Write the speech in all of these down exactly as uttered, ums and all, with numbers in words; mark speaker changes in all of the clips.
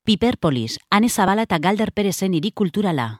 Speaker 1: Piperpolis, Ane Zabala eta Galder Perezen hiri kulturala.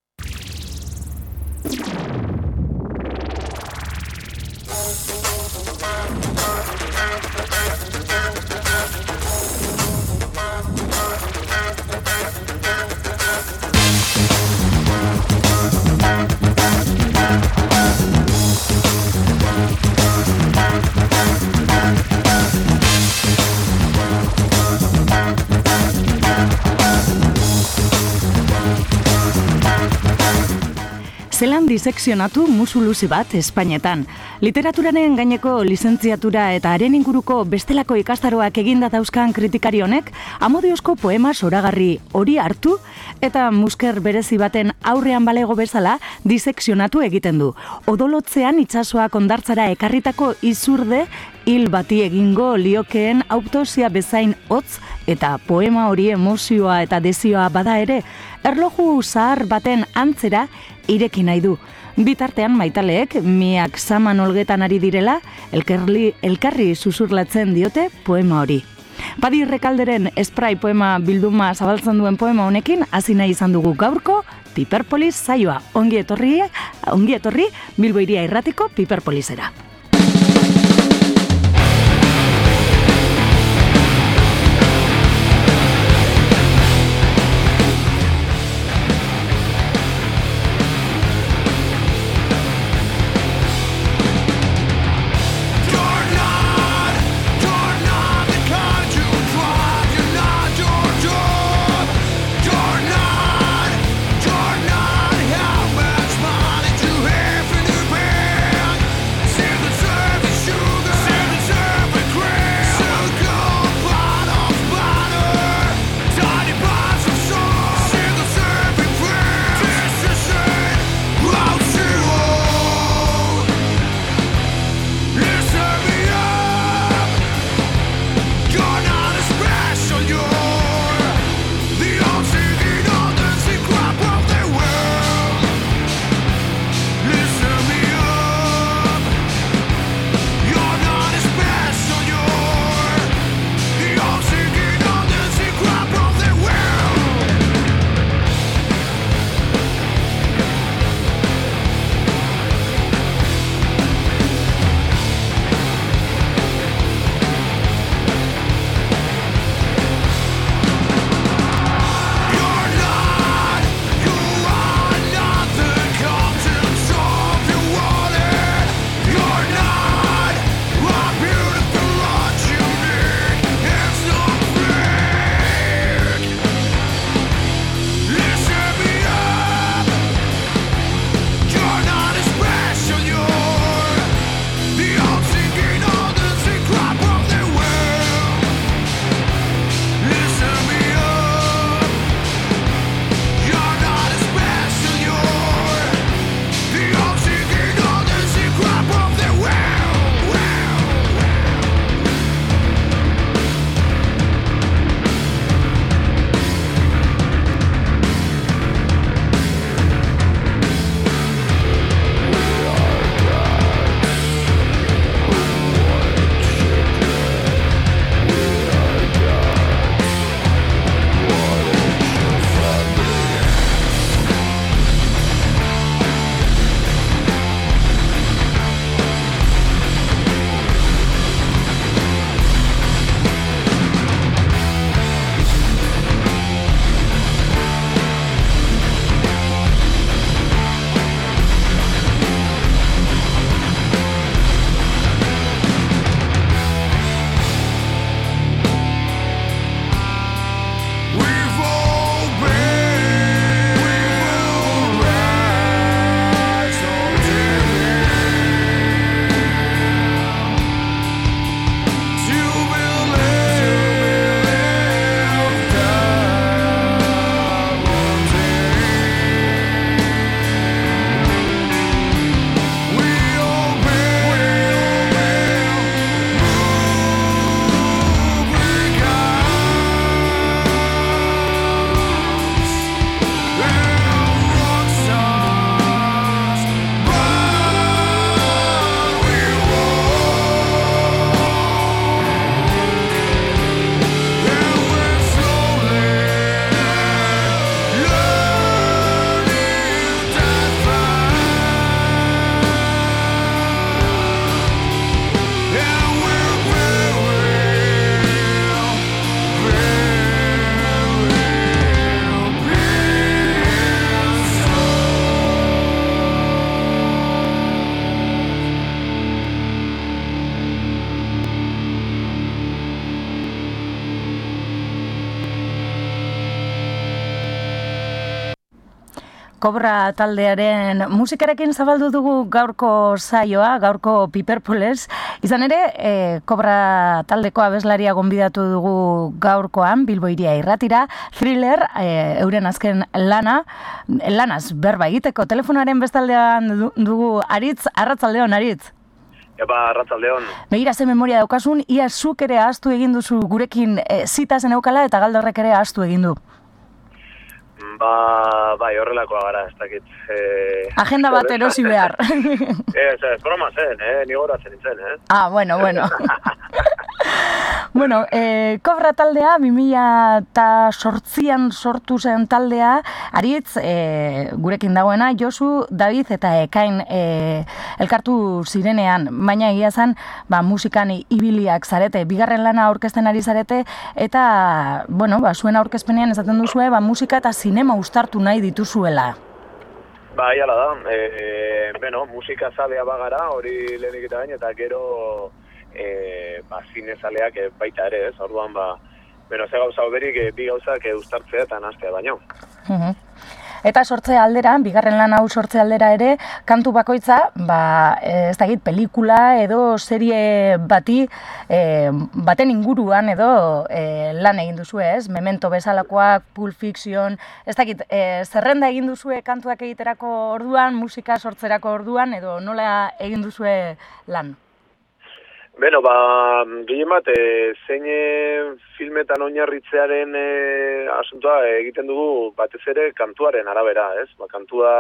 Speaker 2: Zelan disekzionatu musu luzi bat Espainetan. Literaturaren gaineko lizentziatura eta haren inguruko bestelako ikastaroak eginda dauzkan kritikari honek, amodiozko poema zoragarri hori hartu eta musker berezi baten aurrean balego bezala disekzionatu egiten du. Odolotzean itsasoak hondartzara ekarritako izurde hil bati egingo liokeen autopsia bezain hotz eta poema hori emozioa eta desioa bada ere, erloju zahar baten antzera ireki nahi du. Bitartean maitaleek, miak saman olgetan ari direla, elkarri, elkarri susurlatzen diote poema hori. Padi Rekalderen esprai poema bilduma zabaltzen duen poema honekin, hasi nahi izan dugu gaurko Piperpolis saioa. Ongi etorri, ongi etorri Bilbo Hiria Irratiko Piperpolisera.
Speaker 3: Save the
Speaker 2: Kobra taldearen musikarekin zabaldu dugu gaurko saioa, gaurko Piperpoles. Izan ere, e, Kobra taldeko abeslaria gonbidatu dugu gaurkoan, Bilbo Hiria irratira, Thriller, e, euren azken lana, lanaz berba egiteko. Telefonaren bestaldean dugu Aritz, arratsaldeon Aritz.
Speaker 3: Eba, arratsaldeon.
Speaker 2: Begira ze memoria daukasun, ia zuk ere ahaztu egin duzu gurekin e, zita zen eukala eta Galdorrek ere ahaztu egin du.
Speaker 3: Ba, bai, horrelakoa gara, ez dakit. Eh,
Speaker 2: Agenda bat erosi behar.
Speaker 3: Ez, ez, broma zen, eh? Ni goratzen nintzen, eh?
Speaker 2: Ah, bueno, bueno. Bueno, eh, Kobra taldea, bi mila zortzian sortu zen taldea, Aritz, eh, gurekin dagoena, Josu, David eta Ekain eh, elkartu zirenean, baina egia zen, ba, musikan ibiliak zarete, bigarren lana aurkezten ari zarete, eta, bueno, ba, zuen aurkezpenean esaten duzue, ba, musika eta zinema uztartu nahi dituzuela.
Speaker 3: Ba, iala da, e, bueno, musika zalea bagara, hori lehenik eta bain, eta gero e, ba, zine zaleak e, baita ere, ez, orduan, ba, bueno, ze gauza oberik, e, bi gauzak e, uztartzea eta nastea baino.
Speaker 2: Uh-huh. Eta sortze aldera, bigarren lan hau sortze aldera ere, kantu bakoitza, ba, ez dakit, pelikula edo serie bati, e, baten inguruan edo e, lan egin duzu ez, Memento bezalakoak, Pulp Fiction, ez dakit, e, zerrenda egin duzue kantuak egiterako orduan, musika sortzerako orduan, edo nola egin duzue lan?
Speaker 3: Beno, ba, gehien bat, e, zein filmetan oinarritzearen e, asuntoa egiten dugu batez ere kantuaren arabera, ez? Ba, kantua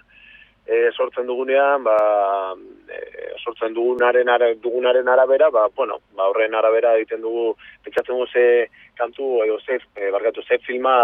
Speaker 3: e, sortzen dugunean, ba, e, sortzen dugunaren, ara, dugunaren arabera, ba, bueno, ba, horren arabera egiten dugu, pentsatzen dugu ze kantu, edo ze, e, barkatu, ze filma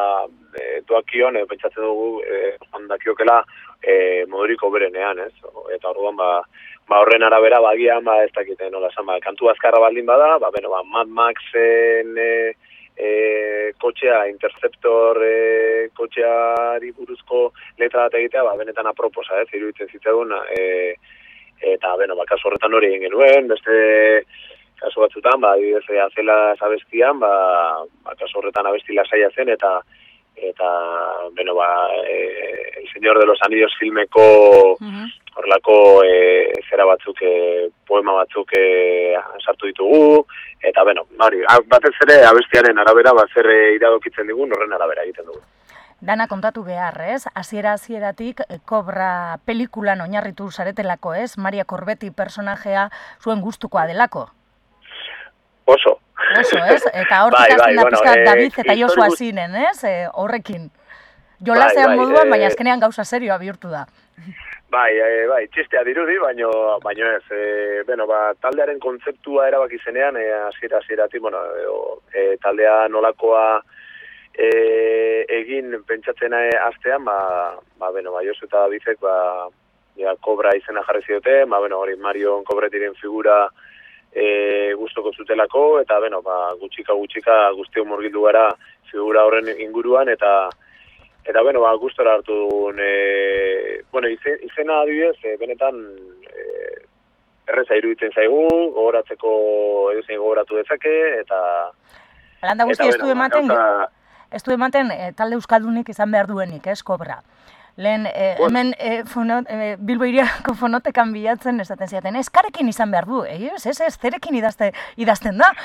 Speaker 3: e, doakion, e, pentsatzen dugu, e, handakiokela e, moduriko berenean, ez? Eta orduan, ba, Ba, horren arabera, bagian, ba, ez dakite, nola esan, ba, kantu azkarra baldin bada, ba, beno, ba, Mad Maxen e, e, kotxea, Interceptor e, kotxeari buruzko letra bat egitea, ba, benetan aproposa, ez, iruditzen zitzagun, e, eta, beno, ba, kasu horretan hori egin genuen, beste kasu batzutan, ba, adibidez, azela abestian, ba, ba, kasu horretan abesti lasaia zen, eta, eta, beno, ba, e, El Señor de los Anillos filmeko, uh-huh. Horrelako e, zera batzuk, e, poema batzuk e, sartu ditugu, eta, bueno, hori, batez ere abestiaren arabera, bat zer iradokitzen digun, horren arabera egiten dugu.
Speaker 2: Dana kontatu behar, ez? Hasiera-hasieratik Kobra pelikulan oinarritu zaretelako, ez? Maria Corbeti personajea zuen gustukoa delako.
Speaker 3: Oso.
Speaker 2: Oso, ez? Eta hortik bai, azten da bueno, pizkat e, David eta Josua zinen, ez? E, horrekin. Jolasean bai, bai, moduan, baina azkenean gauza serioa bihurtu da.
Speaker 3: Bai, e, bai, txistea dirudi, baino, baino ez. E, bueno, ba, taldearen kontzeptua erabaki zenean, hasiera hasieratik, bueno, e, taldea nolakoa e, egin pentsatzen hastean, ba, ba, bueno, ba, Josu eta Davidek, ba, ja, Kobra izena jarri zioten, ba, bueno, hori Marion Kobretiren figura e, gustoko zutelako, eta, bueno, ba, gutxika gutxika guztio murgildu gara figura horren inguruan, eta Eta, bueno, ba, gustora hartu dugun, e, bueno, izen, izena adibidez, e, benetan e, erreza iruditzen zaigu, gogoratzeko edozein gogoratu dezake, eta...
Speaker 2: Alanda guzti, ez du ematen, gauza... ez du ematen e, talde euskaldunik izan behar duenik, ez, Kobra. Lehen, e, bueno. hemen e, fonot, e, Bilbo Hiriako fonotekan bilatzen esaten ziaten, ez karekin izan behar du, ez, ez, ez, zerekin idazte, idazten da.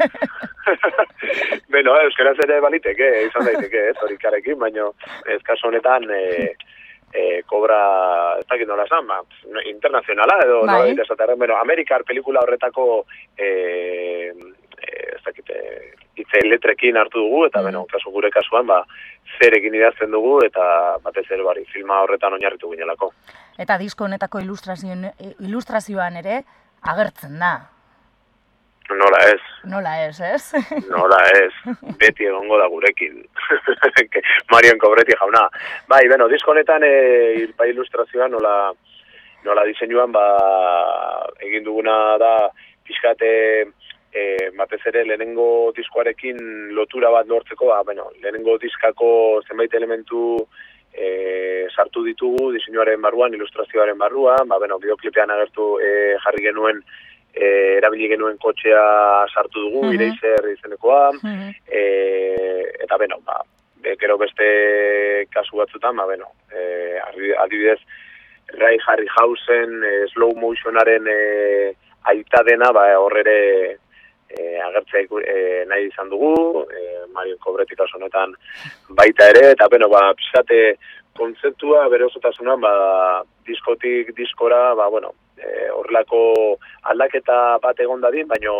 Speaker 3: Beno, euskaraz ere baliteke, izan daiteke, ez, hori karekin, baina ez kaso honetan e, e, Kobra, ez dakit nola esan, ba, internazionala edo, bai. No, esaterren, bueno, Amerikar pelikula horretako e, ez dakit, hitze letrekin hartu dugu, eta, mm. beno, kasu gure kasuan, ba, zerekin idazten dugu, eta batez ere bari, filma horretan oinarritu ginelako. Eta
Speaker 2: disko honetako ilustrazioan ere agertzen da.
Speaker 3: Nola ez.
Speaker 2: Nola ez, ez?
Speaker 3: Nola ez. Beti egongo da gurekin. Marion Cobreti jauna. Bai, bueno, disko honetan e, ba, ilustrazioan nola, nola diseinuan ba, egin duguna da pixkate e, batez ere lehenengo diskoarekin lotura bat lortzeko, ba, bueno, lehenengo diskako zenbait elementu e, sartu ditugu diseinuaren barruan, ilustrazioaren barruan, ba, bueno, bideoklipean agertu e, jarri genuen E, erabili genuen kotxea sartu dugu, uh-huh. Ireizer izenekoa, uh-huh. e, eta beno, ba, e, gero beste kasu batzutan, ba, bueno, e, adibidez, Ray Harryhausen e, slow motionaren e, aita dena, ba, horrere e, agertzea e, nahi izan dugu, e, Marion Cobretti kasu honetan baita ere, eta beno, ba, pixate kontzeptua bere osotasunan, ba, diskotik diskora, ba, bueno, e, horrelako aldaketa bat egon dadin, baino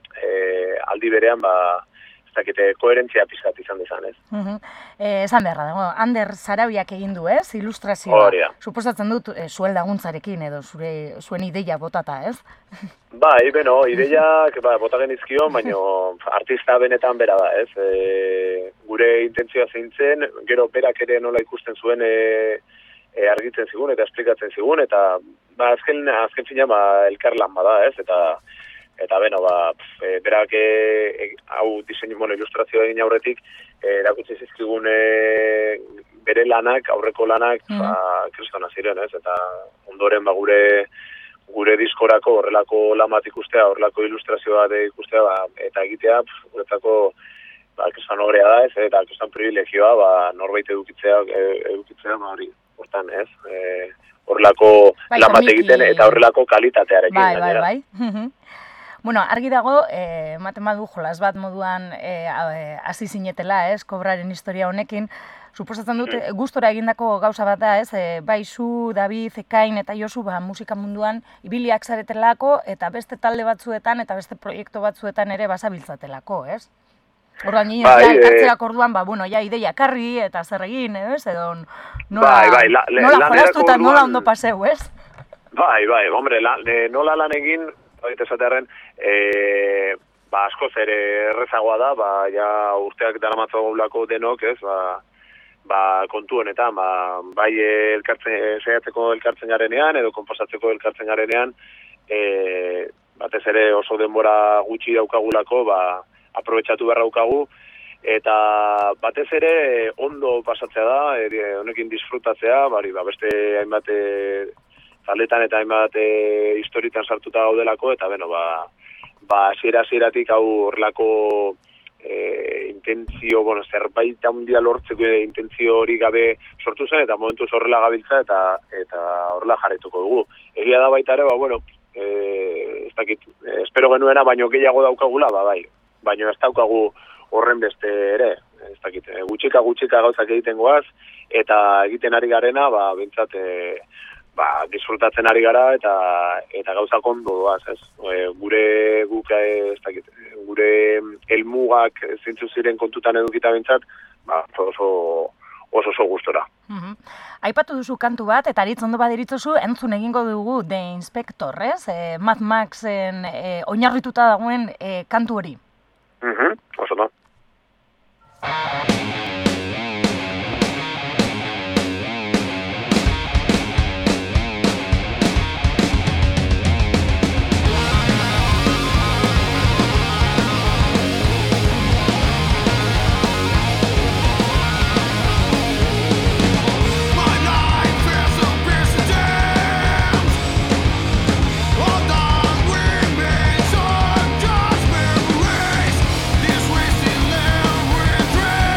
Speaker 3: e, aldi berean, ba, zakete, koherentzia pizkat izan dezan, ez?
Speaker 2: Uh-huh. Eh, esan beharra dago, Ander Zarabiak egin du, ez? Ilustrazioa.
Speaker 3: Horia.
Speaker 2: Suposatzen dut, e, zuen laguntzarekin edo zure, zuen ideia botata, ez?
Speaker 3: Bai, beno, ideiak ba, bota genizkion, baina artista benetan bera da, ez? E, gure intentzioa zeintzen, gero berak ere nola ikusten zuen e, e, argitzen zigun eta esplikatzen zigun, eta ba, azken, azken fina ba, elkarlan bada, ez? Eta Eta beno, ba, e, berak e, e, hau diseinu, bueno, ilustrazioa egin aurretik, e, erakutsi zizkigun e, bere lanak, aurreko lanak, mm. ba, kristona ziren, ez? Eta ondoren, ba, gure gure diskorako horrelako lan bat ikustea, horrelako ilustrazioa de ikustea, ba, eta egitea, guretzako, ba, kriston horrea da, ez? Eta kriston privilegioa, ba, norbait edukitzea, edukitzea, ba, hori, hortan, ez? E, horrelako bai, lan bat egiten, eta horrelako kalitatearekin.
Speaker 2: Bai, bai, bai. Bueno, argi dago, eh, ematen badu jolas bat moduan hasi eh, zinetela, ez, kobraren historia honekin, suposatzen dut, mm. gustora egindako gauza bat da, ez, eh, bai zu, David, Ekain eta Josu, ba, musika munduan ibiliak zaretelako, eta beste talde batzuetan, eta beste proiektu batzuetan ere basabiltzatelako, ez? Orduan, nire, bai, ja, elkartzeak orduan, ba, bueno, ja, ideia karri, eta zer egin, ez, edo nola, bai, bai, la, le, nola jolastu eta nola ondo paseu, ez?
Speaker 3: Bai, bai, hombre, la, le, nola lan egin, esatearen, e, ba, askoz ere errezagoa da, ba, ja urteak daramatzagulako denok, ez, ba, ba, kontu honetan, ba, bai elkartzen, saiatzeko elkartzen garenean, edo konposatzeko elkartzen garenean, e, batez ere oso denbora gutxi daukagulako, ba, aprobetxatu beharra daukagu, eta batez ere ondo pasatzea da, ere, honekin disfrutatzea, bari, ba, beste hainbat taldetan eta hainbat e, historitan sartuta gaudelako, eta beno, ba, ba, zera-zeratik hau horrelako e, intentzio, bueno, zerbait handia lortzeko intentzio hori gabe sortu zen, eta momentuz horrela gabiltza, eta eta horrela jarretuko dugu. Egia da baita ere, ba, bueno, e, ez dakit, espero genuena, baino gehiago daukagula, ba, bai, baino ez daukagu horren beste ere, ez dakit, gutxika gutxika gauzak egiten goaz, eta egiten ari garena, ba, bintzat, e, ba, disfrutatzen ari gara eta eta gauzak ondo doaz, ez? E, gure guk ez dakit, gure helmugak zeintzu ziren kontutan edukita bentsat, ba, oso oso oso gustora.
Speaker 2: Uh-huh. Aipatu duzu kantu bat eta aritz ondo baderitzozu entzun egingo dugu The Inspector, ez? E, Mad Maxen e, oinarrituta dagoen e, kantu hori.
Speaker 3: Mhm, uh-huh. Oso da.
Speaker 4: This wasted land with dread.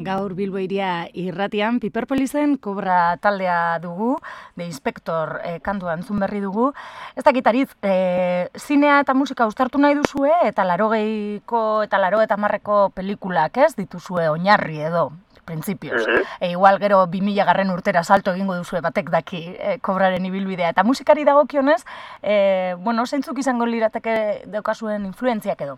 Speaker 2: Gaur Bilbo Hiria irratian Piperpolizen Kobra taldea dugu, de inspektor e, kantua entzun berri dugu. Ez dakit Aritz, e, zinea eta musika uztartu nahi duzue eta larogeiko eta laro eta marreko pelikulak ez dituzue oinarri edo, printzipioz. Uh-huh. E, igual gero bi mila garren urtera salto egingo duzue batek daki e, Kobraren ibilbidea. Eta musikari dagokionez, e, bueno, zeintzuk izango lirateke daukazuen influentziak edo?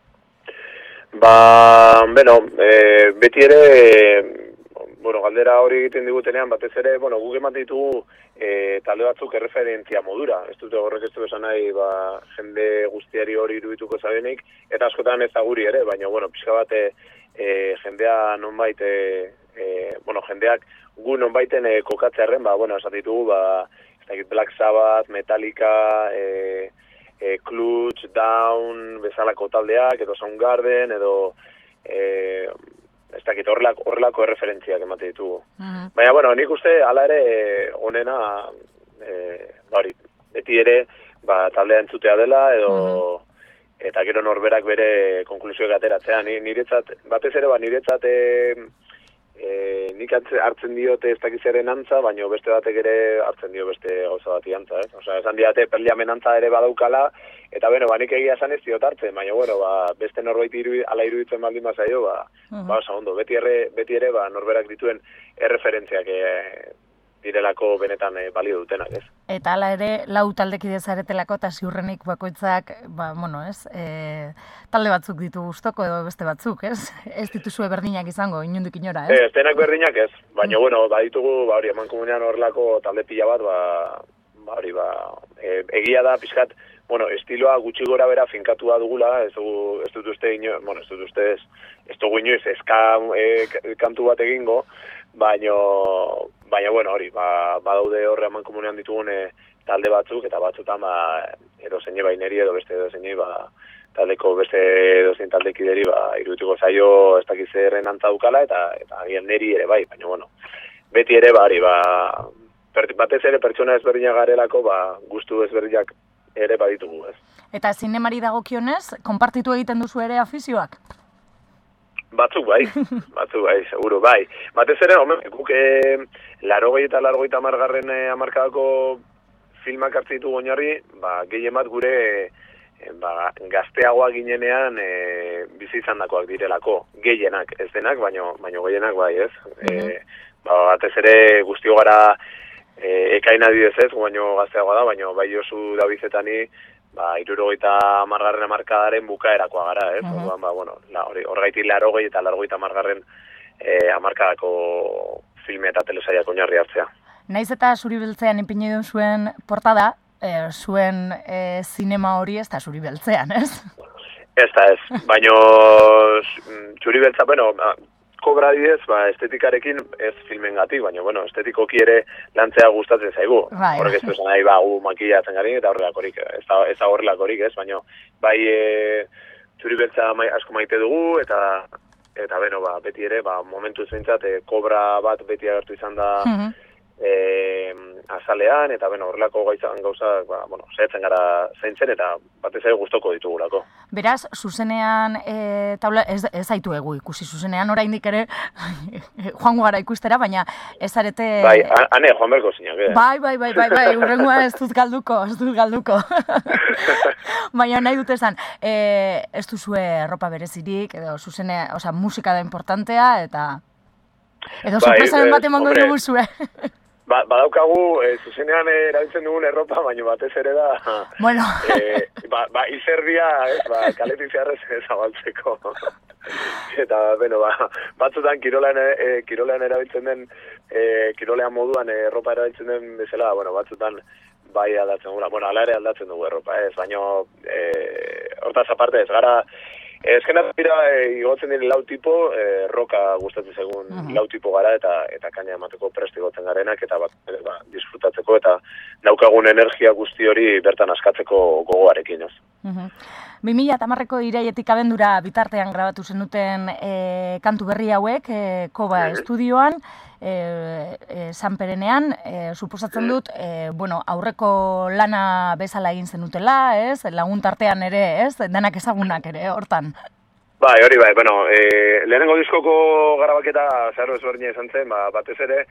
Speaker 3: Ba, bueno, e, beti ere, e, bueno, galdera hori egiten digutenean, batez ere, bueno, guk ematen ditugu e, talde batzuk erreferentzia modura. Ez dute horrek ez du esan nahi, ba, jende guztiari hori irudituko zabenik, eta askotan ez da guri ere, baina, bueno, pixka bat, e, e, jendea nonbait, e, e, bueno, jendeak gu nonbaiten e, kokatzearen, ba, bueno, esan ditugu, ba, ez dakit Black Sabbath, Metallica, e, E, Clutch, Down, bezalako taldeak, edo Soundgarden, edo e, ez dakit horrelako, horrelako erreferentziak emate ditugu. Uh-huh. Baina, bueno, nik uste, hala ere, onena, e, bari, beti ere, ba, taldea entzutea dela, edo, uh-huh. eta gero norberak bere konklusioak ateratzea. Ni, niretzat, batez ere, ba, niretzat, e, E, nik hartzen diote ez dakizaren antza, baina beste batek ere hartzen dio beste gauza bati antza, ez? Osea, esan diate perliamen antza ere badaukala, eta bueno, ba, nik egia esan ez diot hartzen, baina bueno, ba, beste norbait iru, ala iruditzen baldin bazaio, ba, uh-huh. ba, osa ondo, beti ere, beti ere, ba, norberak dituen erreferentziak e, direlako benetan e, balio dutenak, ez?
Speaker 2: Eta hala ere, lau taldekide zaretelako eta ziurrenik bakoitzak, ba, bueno, ez, e, talde batzuk ditu gustoko edo beste batzuk, ez? Ez dituzue berdinak izango, inundik inora, ez?
Speaker 3: Ez, denak berdinak ez, baina, mm. bueno, baditugu, ba, hori, eman komunean horrelako talde pila bat, ba, ba, hori, ba, e, egia da, pixkat, bueno, estiloa gutxi gora bera finkatua dugula, ez dugu, ez dut uste, ino, bueno, ez dut uste, ez, ez dugu inoiz, eska e, kantu bat egingo, baina, baina, bueno, hori, ba, badaude horre eman komunean ditugun e, talde batzuk, eta batzutan, ba, edo zeine baineri, edo beste edo zeine, ba, taldeko beste edo zein taldekideri, ba, irudituko zaio ez dakizerren antzaukala, eta, eta agian neri ere bai, baina, bueno, beti ere, ba, hori, ba, batez ere pertsona ezberdinak garelako, ba, gustu ezberdinak ere baditugu, ez.
Speaker 2: Eta zinemari dagokionez, konpartitu egiten duzu ere afizioak?
Speaker 3: Batzuk bai, batzuk bai, seguro, bai. Batez ere, homen, guk e, larogei eta larogei eta margarren e, amarkadako filmak hartzen ditugu oinarri, ba, gehien bat gure e, ba, gazteagoa ginenean e, bizi izandakoak direlako. Gehienak, ez denak, baino, baino gehienak bai, ez. Mm-hmm. E, ba, batez ere guztio gara e, ekain adidez ez, baino gazteagoa da, baino bai Josu Davizetani, ba, irurogeita amargarren amarkadaren bukaerakoa gara, ez? Uh-huh. Orduan, ba, bueno, la, hori, horgaitik larogei eta largoita amargarren e, amarkadako filme eta telesaiak oinarri hartzea.
Speaker 2: Naiz eta zuri beltzean ipini duen zuen portada, e, zuen e, zinema hori ez da zuri beltzean, ez?
Speaker 3: Ez da ez, baino zuri beltza, bueno, Kobra didez, ba, estetikarekin ez filmengatik, baina, bueno, estetikoki ere lantzea gustatzen zaigu. Bai. Horrek ez duzen nahi, ba, gu makillatzen gari, eta horrelakorik, ez da, ez da horrelakorik, ez, baina, bai, e, txuri beltza mai, asko maite dugu, eta, eta, beno, ba, beti ere, ba, momentu zeintzat, e, Kobra bat beti agertu izan da, mm-hmm. e, azalean, eta, beno, horrelako gaizan gauza, ba, bueno, zehatzen gara zeintzen, eta batez ere gustoko ditugulako.
Speaker 2: Beraz, zuzenean, e, taula, ez, ez zaitu egu ikusi, zuzenean oraindik ere joango gara ikustera, baina ez arete...
Speaker 3: Bai, ane, joan berko zinak, eh?
Speaker 2: Bai, bai, bai, bai, bai, urrengoa ez dut galduko, ez dut galduko. Baina nahi dut esan, e, ez duzue ropa berezirik, edo zuzene, oza, musika da importantea, eta... Edo bai, sorpresaren bat emango dugu zue.
Speaker 3: Ba, badaukagu, e, zuzenean erabiltzen dugun erropa, baina batez ere da,
Speaker 2: bueno.
Speaker 3: e, ba, ba, izerdia, ez, ba, kaletik zeharrez zabaltzeko. Eta, bueno, ba, batzutan kirolean, e, kirolean erabiltzen den, e, kirolean moduan e, erropa erabiltzen den bezala, bueno, batzutan bai aldatzen dugu, bueno, ala ere aldatzen dugu erropa, ez, baina, e, hortaz aparte ez, gara, ezkenak dira, e, igotzen diren lau tipo, e, roka gustatzen segun uh-huh. lau tipo gara, eta eta kaina emateko prest igotzen garenak, eta bat, ba, disfrutatzeko, eta daukagun energia guzti hori bertan askatzeko gogoarekin, ez.
Speaker 2: Uh-huh. bi mila hamareko iraietik abendura bitartean grabatu zenuten e, kantu berri hauek, e, Koba uh-huh. estudioan, e, e, Sanperenean, e, suposatzen dut, e, bueno, aurreko lana bezala egin zenutela, ez? Lagun tartean ere, ez? Denak ezagunak ere, hortan.
Speaker 3: Bai, hori bai, bueno, e, lehenengo diskoko grabaketa zerro ezberdina izan zen, ba, batez ere,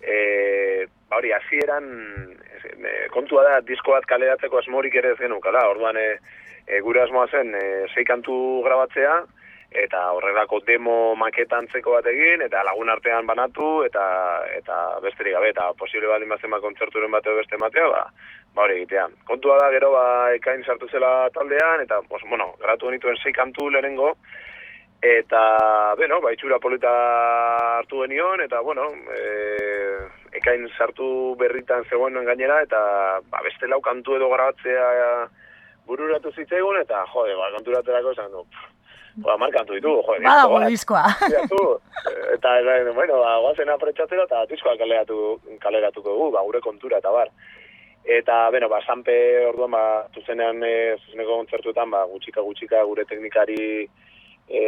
Speaker 3: e, ba hori, hasieran e, kontua da disko bat kaleratzeko asmorik ere ez genukala, orduan e, e, gure asmoa zen e, sei kantu grabatzea, eta horrelako demo maketa antzeko bat egin, eta lagun artean banatu, eta eta besterik gabe, eta posible baldin bazen ba kontzerturen bateo beste matea, ba, ba hori egitea. Kontua da, gero ba, ekain sartu zela taldean, eta, pues, bueno, grabatu genituen sei kantu lehenengo, eta, bueno, ba, itxura polita hartu genion, eta, bueno, e, ekain sartu berritan zegoen gainera, eta ba, beste lau kantu edo grabatzea bururatu zitzaigun, eta, jode, ba, konturaterako esan du, ba, markantu ditu, jode,
Speaker 2: badago diskoa.
Speaker 3: Eta, bueno, ba, guazen apretxatzera, eta diskoa kaleratu, kaleratuko dugu, ba, gure kontura, eta bar. Eta, bueno, ba, Sanpe orduan, ba, zuzenean, e, zuzeneko kontzertuetan, ba, gutxika-gutxika gure teknikari, e,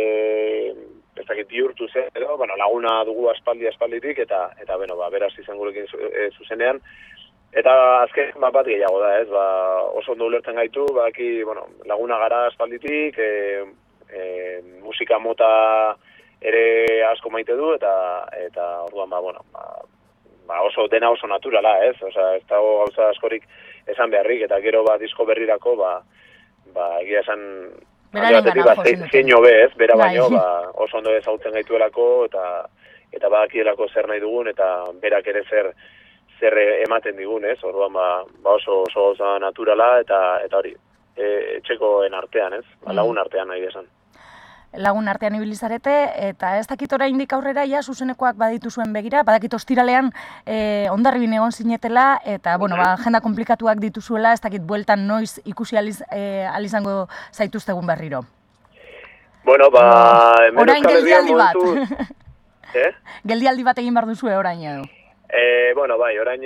Speaker 3: ez dakit bihurtu zen, edo, bueno, laguna dugu aspaldi aspalditik, eta, eta, bueno, ba, beraz izan gurekin e, zuzenean. Eta azken ba, bat gehiago da, ez, ba, oso ondo ulertzen gaitu, ba, aki, bueno, laguna gara aspalditik, e, e, musika mota ere asko maite du, eta, eta orduan, ba, bueno, ba, ba oso dena oso naturala, ez, osea, ez dago gauza askorik esan beharrik, eta gero ba, disko berrirako, ba, ba, egia esan,
Speaker 2: beraren gara,
Speaker 3: ba, zein hobe, ez, bera baino, ba, oso ondo ezautzen gaituelako, eta, eta badakielako zer nahi dugun, eta berak ere zer, zer ematen digun, ez, orduan, ba, ba oso, oso gauza naturala, eta, eta hori, e, etxekoen artean, ez, ba, lagun artean nahi esan.
Speaker 2: Lagun artean ibilizarete, eta ez dakit oraindik aurrera, ja, zuzenekoak baditu zuen begira, badakit ostiralean e, Hondarribin egon zinetela, eta, bueno, ba, agenda komplikatuak dituzuela, ez dakit bueltan noiz ikusi aliz, e, alizango zaituztegun berriro.
Speaker 3: Bueno, ba, hemen
Speaker 2: orain geldialdi bat.
Speaker 3: Eh?
Speaker 2: Geldialdi bat egin behar duzue orain edo.
Speaker 3: Eh, bueno, bai, orain,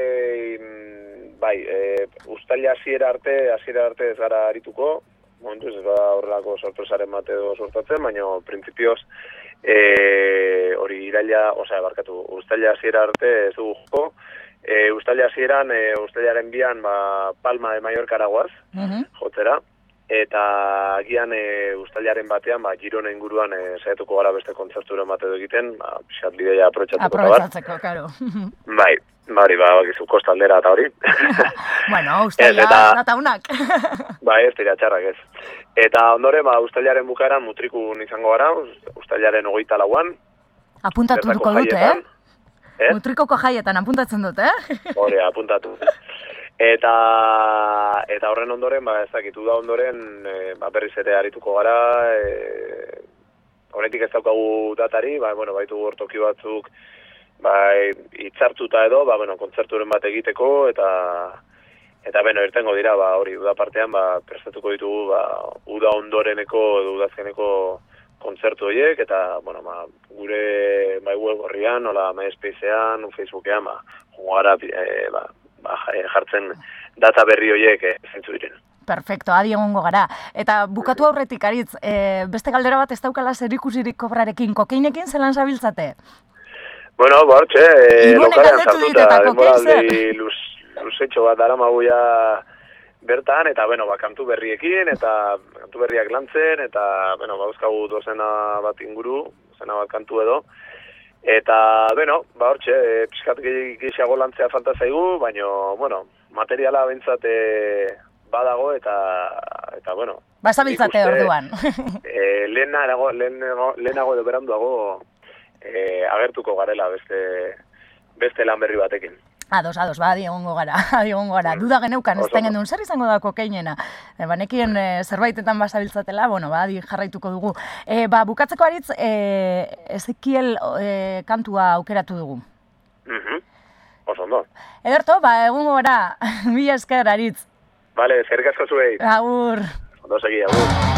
Speaker 3: e, bai, e, uztaila hasiera arte, hasiera arte ez gara arituko, momentuz ez bada horrelako sorpresaren bat edo sortatzen, baina printzipioz e, hori iraila, osea, barkatu, uztaila hasiera arte ez dugu joko, e, uztaila hasieran, e, uztailaren bian, ba, Palma de Mallorca aragoaz, uh-huh. jotzera, eta agian e, uztailaren batean, ba, Girona inguruan e, saiatuko gara beste kontzerturen bat edo egiten, ba, pixat bidea aprobetxatuko.
Speaker 2: Aprobetxatzeko, karo.
Speaker 3: Bai. Bari, ba, bakizu kostaldera eta hori.
Speaker 2: Bueno, ustaila dataunak.
Speaker 3: Ba, ez, tira txarrak ez. Eta ondoren, ba, ustailaren bukaeran mutrikun izango gara, ustailaren hogeita lauan.
Speaker 2: Apuntatu duko dute, eh? eh? Mutrikoko jaietan apuntatzen dute, eh?
Speaker 3: Hore, apuntatu. Eta, eta horren ondoren, ba, ez dakitu da ondoren, e, ba, berriz ere arituko gara, e, horretik ez daukagu datari, ba, bueno, baitu gortoki batzuk, bai, itzartuta edo, ba, bueno, kontzerturen bat egiteko, eta, eta, bueno, irtengo dira, ba, hori, uda partean, ba, prestatuko ditugu, ba, uda ondoreneko, edo udazkeneko kontzertu horiek, eta, bueno, ba, gure, bai, web horrian, hola, MySpacean, Facebookean, ba, jugara, e, ba, ba, jartzen data berri horiek, e, zentzu diren.
Speaker 2: Perfecto, adi egongo gara. Eta bukatu aurretik, Aritz, e, beste galdera bat ez daukala zerikusirik kobrarekin, kokeinekin zelan zabiltzate?
Speaker 3: Bueno, bortxe, eh, lokalean sartuta, denboraldi luz, luzetxo bat dara maguia bertan, eta, bueno, ba, kantu berriekin, eta kantu berriak lantzen, eta, bueno, ba, euskagu dozena bat inguru, dozena bat kantu edo, eta, bueno, ba, hortxe, e, pixkat gehiago lantzea falta zaigu, baina, bueno, materiala bentsate badago, eta, eta, bueno.
Speaker 2: Basabiltzate orduan.
Speaker 3: e, lehenago, lehenago, lehenago edo beranduago, E, agertuko garela beste beste lan berri batekin.
Speaker 2: Ados, ados, ba, adi egongo gara, adi egongo gara. Duda geneukan, ez tengen duen, zer izango da kokeinena? E, banekien e, zerbaitetan basabiltzatela, bueno, ba, adi jarraituko dugu. E, ba, bukatzeko Aritz, e, Ezekiel e, kantua aukeratu dugu.
Speaker 3: Mhm, oso ondo.
Speaker 2: Ederto, ba, egongo gara, mila esker, Aritz.
Speaker 3: Vale, eskerrik asko zuei.
Speaker 2: Agur.
Speaker 3: Ondo segi, agur.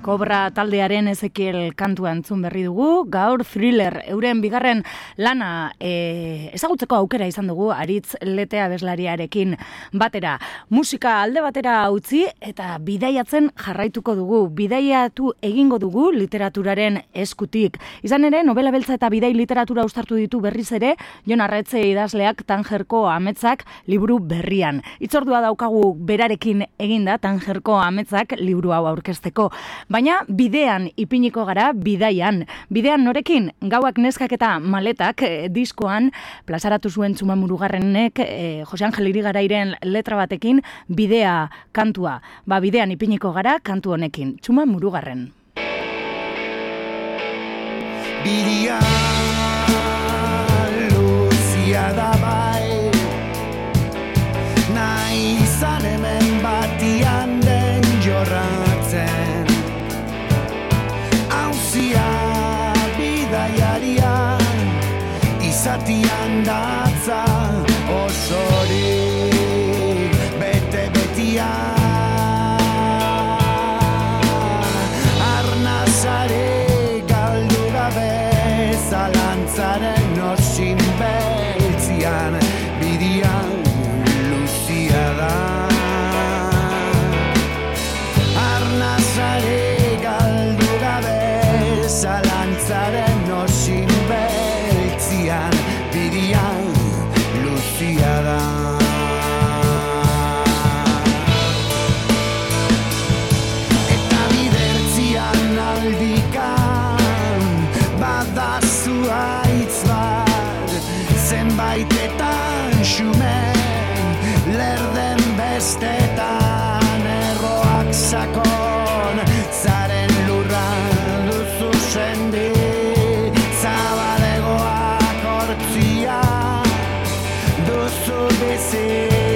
Speaker 2: Kobra taldearen Ezekiel kantua entzun berri dugu, gaur Thriller, euren bigarren lana e, ezagutzeko aukera izan dugu, Aritz Letea abeslariarekin batera. Musika alde batera utzi eta bidaiatzen jarraituko dugu, bidaiatu egingo dugu literaturaren eskutik. Izan ere, novela beltza eta bidai literatura uztartu ditu berriz ere, Jon Arretxe idazleak Tangerko ametzak liburu berrian. Itzordua daukagu berarekin eginda Tangerko ametzak liburu hau aurkezteko. Baina bidean ipiniko gara, bidaian. Bidean norekin, Gauak neskak eta maletak eh, diskoan plazaratu zuen Txuma Murugarrenek eh, Jose Angel Irigarairen letra batekin bidea kantua. Ba, bidean ipiniko gara kantu honekin. Txuma Murugarren.
Speaker 4: Bidea luzia da bai, nahi izan hemen batian den jorratzen. Hauzia bidaiarian, izatian datza osorik bete-betian. Arnazare galdu gabe zalantzaren osin beltzian, bidian luzia da. Arnazare galdu gabe zalantzaren osin beltzian, bidian luzia da. Eta bidertzian aldikan badazu aitz bat, zenbaitetan xumen, lerden bestetan erroak sakon, zaren lurran duzu sendi, zabalegoak hortzia duzu bizi.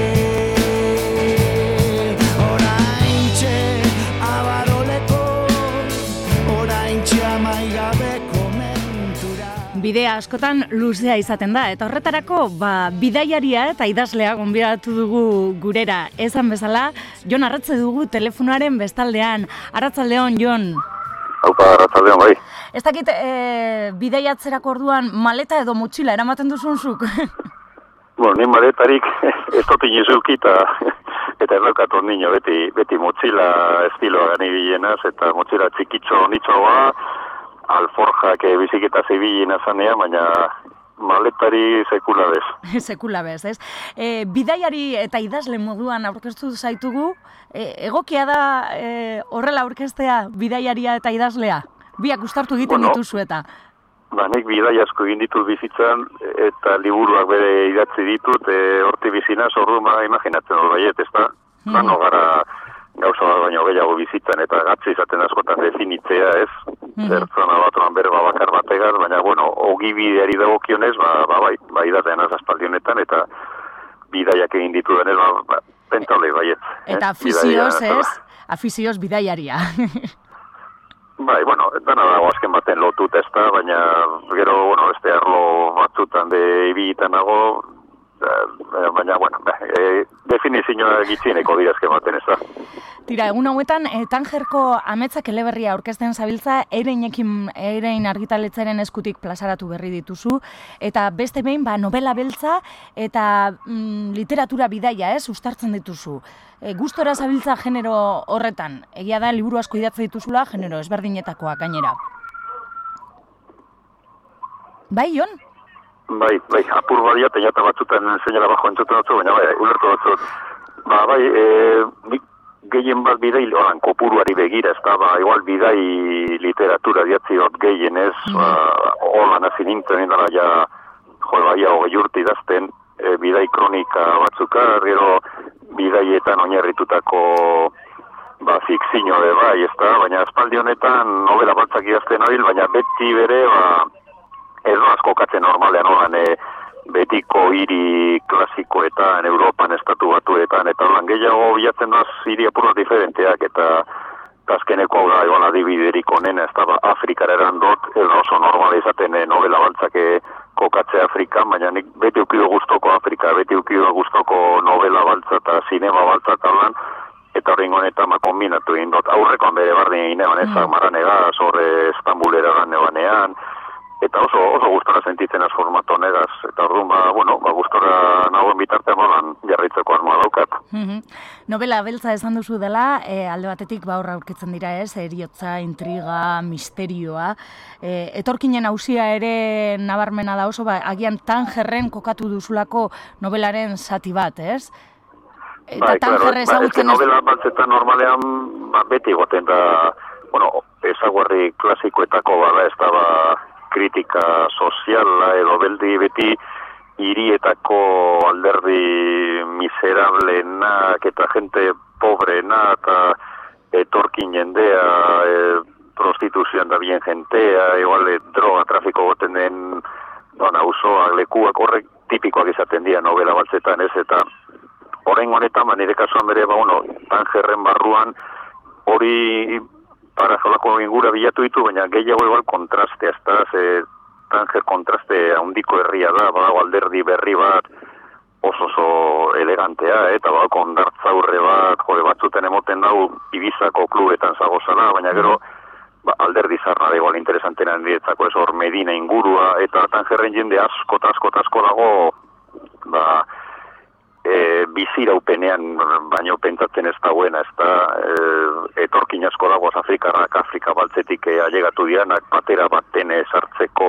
Speaker 4: Oraintxe abaroleko, oraintxe amaigabeko mentura.
Speaker 2: Bidea askotan luzea izaten da, eta horretarako ba, bidaiaria eta idazlea gonbidatu dugu gurera. Esan bezala, Jon Arretxe dugu telefonoaren bestaldean. Arratsaldeon, Jon.
Speaker 5: Haupa, arratsaldeon, bai.
Speaker 2: Ez dakit e, bidaiatzerako orduan maleta edo motxila eramaten duzun zuk?
Speaker 5: Bueno, ni maletarik ez dut inizuki eta eta erlaukatu nino, beti, beti motxila estiloa gani bilenaz, eta motxila txikitxo nitxoa, alforjak biziketa zibilina zanea, baina maletari sekula bez.
Speaker 2: Sekula bez, ez? E, bidaiari eta idazle moduan aurkeztu zaitugu, e, egokia da e, horrela aurkeztea bidaiaria eta idazlea? Biak ustartu egiten
Speaker 5: Bueno,
Speaker 2: dituzu eta.
Speaker 5: Ba, nik bidai asko egin ditut bizitzan, eta liburuak bere idatzi ditut, e, horti bizinaz, ordu ma imaginatzen hor baiet, ez da?
Speaker 2: Mhm.
Speaker 5: Bano gara gauza bat baino gehiago bizitzan, eta gatzi izaten askotan definitzea, ez?
Speaker 2: Mhm.
Speaker 5: Zertzona batuan berba bakar bategaz, baina, bueno, ogibideari dagokionez, ba, ba, bai, bai idatean azazpaldi honetan, eta bidaiak egin ditu denez, ba, ba, pentale baiet.
Speaker 2: Eta
Speaker 5: eh?
Speaker 2: afizioz,
Speaker 5: Bidaia,
Speaker 2: ez? Afizioz bidaiaria.
Speaker 5: Bai, bueno, dana dago azken baten lotut ez da, baina gero, bueno, beste arlo batzutan de ibitan nago, eh, baina, bueno, eh, definizioa gitzineko dira azken baten ez da.
Speaker 2: Tira, egun hauetan, e, Tangerko ametzak eleberria aurkezten zabiltza, Eireinekin, Eirein argitaletzaren eskutik plazaratu berri dituzu, eta beste behin, ba, novela beltza eta mm, literatura bidaia, ez, ustartzen dituzu. E, gustora zabiltza genero horretan, egia da, liburu asko idatze dituzula, genero ezberdinetakoak gainera. Bai, Jon?
Speaker 5: Bai, bai, apur badia, teñata batzutan zeinala bajo entzuten dutzu, baina bai, ulertu dutzu. Ba, bai, e, nik gehien bat bidai, oran, kopuruari begira, ez da, ba, igual bidai literatura diatzi dut gehien ez, mm. ba, holan hasi nintzen, indara ja, jo, baia hogei urte idazten, e, bidai kronika batzuka, gero bidaietan oinarritutako ba, fikzio de bai, ez da, baina espaldi honetan novela batzak idazten hori, baina beti bere, ba, ez no asko katzen normalean horan, e, betiko hiri klasikoetan, Europan, estatu batuetan, eta holan gehiago bilatzen doaz hiri apurra diferenteak, eta azkeneko hau da, egon adibiderik onena, ez da, ba, Afrikara erandot, ez da oso normala izaten e, novela baltzake kokatze Afrikan, baina nik beti ukido guztoko Afrika, beti ukido guztoko novela baltza eta sinema baltza eta holan, eta horrein honetan ma kombinatu egin dut, aurrekoan bere bardin egin eban, ezak maranegaz, horre Estambulera gan ebanean, eta oso oso gustora sentitzen az formato negaz, eta orduan, ba, bueno, ba, gustora nagoen bitartean molan jarritzeko asmoa daukat.
Speaker 2: Mm-hmm. Novela beltza esan duzu dela, e, alde batetik ba horra aurkitzen dira ez, eriotza, intriga, misterioa, e, etorkinen ausia ere nabarmena da oso, ba, agian Tangerren kokatu duzulako novelaren zati bat, ez? Eta
Speaker 5: bai,
Speaker 2: Tanger
Speaker 5: claro,
Speaker 2: ezagutzen
Speaker 5: ba, novela baltzetan normalean ba, beti goten da, bueno, ezaguarri klasikoetako bada ez da ba, kritika soziala edo beldi beti hirietako alderdi miserablenak eta gente pobreena eta etorkin jendea, e, prostituzioan da bien jentea, igual e, droga trafiko goten den don, auzoak, lekuak horrek tipikoak izaten dira novela baltzetan ez, eta orain honetan, ba, nire kasuan bere, ba, bueno, Tangerren barruan hori parazolako ingura bilatu ditu, baina gehiago igual kontraste, ez da, ze Tanger kontraste handiko herria da, badago alderdi berri bat, oso oso elegantea, eta badago ondartzaurre bat, jode batzuten emoten dau, Ibizako klubetan zagozala, baina gero, ba, alderdi zarra da igual interesantena diretzako, ez hor Medina ingurua, eta Tangerren jende asko, asko, asko dago, ba, E, biziraupenean baino pentsatzen ez dagoena, ez da e, etorkin asko dagoaz Afrikarrak, Afrika baltzetik e, ailegatu dianak, batera baten sartzeko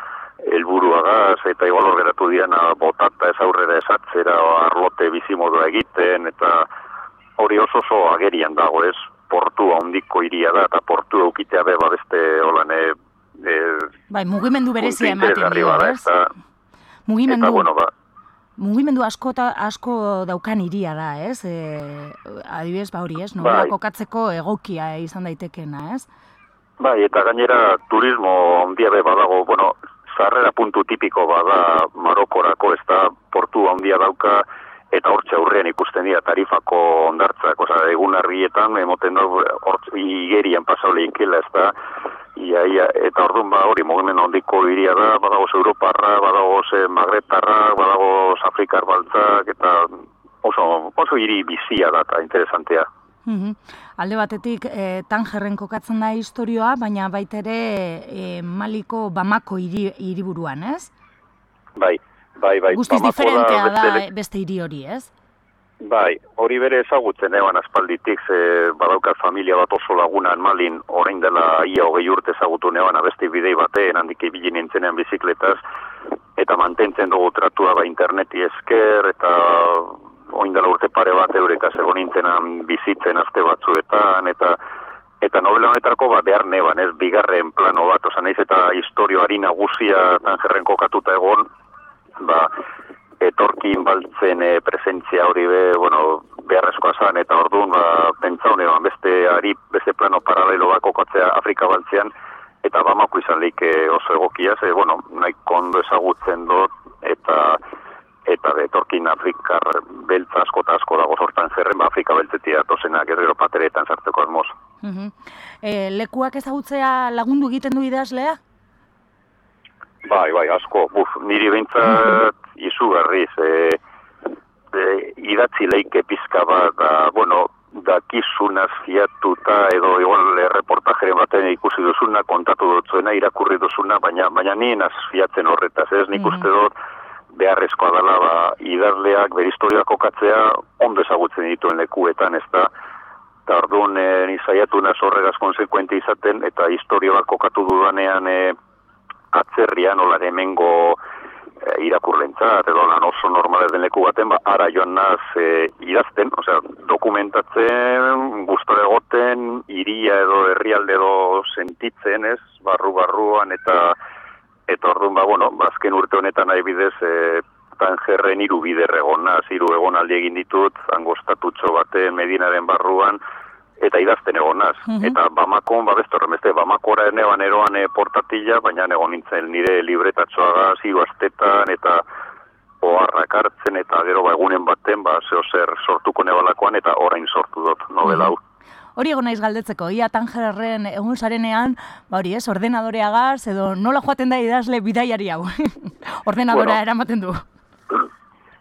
Speaker 5: helburuagaz, eta igual horgeratu diana botata ez aurrera esatzera, arlote bizimodua egiten, eta hori oso oso agerian dago, ez, portu handiko hiria da, eta portu eukitea beba beste holan, e, e,
Speaker 2: bai, mugimendu berezia ematen dio, ez? Mugimendu...
Speaker 5: Eta, bueno, ba,
Speaker 2: mugimendu asko ta, asko daukan hiria da, ez? E, adibidez, ba hori, ez? Novela
Speaker 5: bai.
Speaker 2: Kokatzeko egokia izan daitekena, ez?
Speaker 5: Bai, eta gainera turismo handia be badago, bueno, sarrera puntu tipiko bada Marokorako, ez da portu handia dauka, eta hortxe aurrean ikusten dira tarifako ondartzak, oza, egun harrietan, emoten dago, igerian pasauleinkela, ez da, ia, ia, eta orduan ba hori mugimendu handiko hiria da, badagoz Europarra, badagoz Magretarra, badagoz Afrikar baltzak, eta oso, oso hiri bizia da, eta interesantea.
Speaker 2: Mm-hmm. Alde batetik, e, Tangerren kokatzen da historioa, baina baita ere e, Maliko Bamako hiri, hiriburuan, ez?
Speaker 5: Bai, bai, bai.
Speaker 2: Guztiz diferentea da beste, beste hiri hori, ez?
Speaker 5: Bai, hori bere ezagutzen eban aspalditik, ze badaukat familia bat oso lagunan Malin, orain dela ia hogei urte ezagutu neban abesti bidei batean, handik ibili nintzenean bizikletaz, eta mantentzen dugu tratua ba interneti esker, eta orain dela urte pare bat eurekaz egon nintzenan bizitzen aste batzuetan, eta eta novela honetarako ba, behar neban, ez bigarren plano bat, oza naiz eta historioari nagusia Tangerren kokatuta egon, ba, etorkin baltzen e, presentzia hori be, bueno, beharrezkoa zan, eta orduan, ba, pentsa honean beste ari, beste plano paralelo bat kokatzea Afrika baltzean, eta Bamako izan leik oso egokia, ze, bueno, nahiko ondo ezagutzen dut, eta eta de etorkin Afrikar beltza asko eta asko dago sortan zerren, ba, Afrika beltzetia tozenak gero pateretan sartzeko asmoz.
Speaker 2: Uh-huh. E, lekuak ezagutzea lagundu egiten du idazlea?
Speaker 5: Bai, bai, asko, buf, niri behintzat izugarriz, e, e, idatzi leike pizka bat, da, bueno, dakizunaz fiatuta, edo igual reportajeren baten ikusi duzuna, kontatu dutzuena, irakurri duzuna, baina, baina nien az fiatzen horretaz, ez, nik uste dut, beharrezkoa dela, ba, idazleak, bere historia kokatzea, ondo ezagutzen dituen lekuetan, ez da, eta orduan, e, nizaiatu naz horregaz konsekuente izaten, eta historia bat kokatu dudanean, e, atzerrian, hola hemengo e, irakurlentzat, edo lan oso normales den leku baten, ba, ara joan naz e, idazten, osea, dokumentatzen, gustore egoten, iria edo herrialde edo sentitzen, ez, barru-barruan, eta eta orduan, ba, bueno, bazken urte honetan nahi bidez, e, Tangerren hiru bider egon naz, hiru egonaldi egin ditut, angostatutxo baten, Medinaren barruan, eta idazten egon naz. Uh-huh. Eta Bamakon, ba, bestorren beste, Bamakora neban eroan e, portatila, baina egon nintzen nire libretatxoa ziru astetan, eta oharrak hartzen, eta gero ba, egunen baten, ba, zeo zer sortuko nebalakoan, eta orain sortu dut novela hau. Uh-huh.
Speaker 2: Hori egon naiz galdetzeko, ia Tangerren egun zarenean, ba hori ez, ordenadoreagaz, edo nola joaten da idazle bidaiari hau? Ordenadora bueno, eramaten du.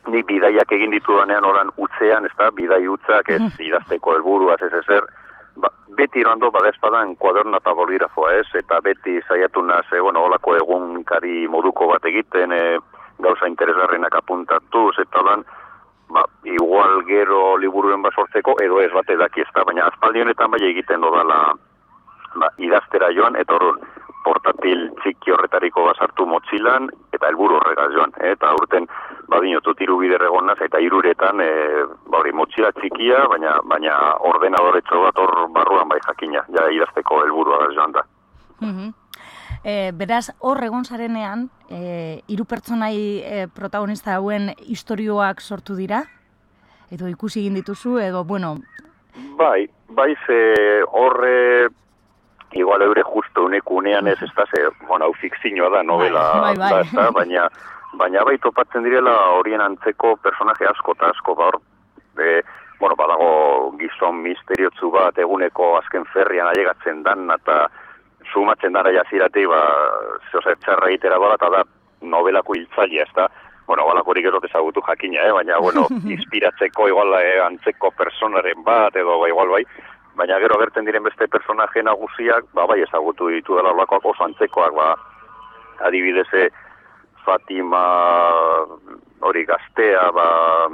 Speaker 5: ni bidaiak egin ditudanean oran utzean, ez da, bidai utzak ez idazteko helburuaz ez ezer, ba, beti irando badezpadan kuaderno eta boligrafoa ez, eta beti saiatu naz, e, bueno, olako egunkari moduko bat egiten, e, gauza interesgarrenak apuntatuz, eta dan, ba, igual gero liburuen basortzeko, edo ez bat edaki ez da, baina aspaldi honetan bai egiten dodala ba, idaztera joan, eta horren portatil txiki horretariko basartu motxilan, eta helburu horregaz joan, eh? Eta urten badinotut hiru bider egonaz, eta hiruretan e, ba, hori motxila txikia, baina baina ordenadoretxo bat hor barruan bai jakina, ja idazteko helburua joan da.
Speaker 2: Mm-hmm. E, beraz, hor egon zarenean, e, hiru pertsonai e, protagonista hauen istorioak sortu dira? Edo ikusi egin dituzu, edo, bueno...
Speaker 5: Bai, bai ze horre... Igual eure justo uneku unean ez ez da, ze, bueno, hau fikzioa da, novela
Speaker 2: bai, bai, bai.
Speaker 5: da, ez da, baina, baina bai topatzen direla horien antzeko personaje asko eta asko, ba hor, e, bueno, badago gizon misteriotzu bat eguneko azken ferrian ailegatzen dan, eta sumatzen dara jaziratik, ba, zeozer txarra egitera bala, eta da novelako hiltzailea, ez da, bueno, balakorik ez dut ezagutu jakina, eh? Baina, bueno, inspiratzeko igual eh, antzeko personaren bat, edo ba, igual bai, baina gero agertzen diren beste personaje nagusiak, ba, bai ezagutu ditu dela olakoak oso antzekoak, ba, adibidez Fatima hori gaztea, ba,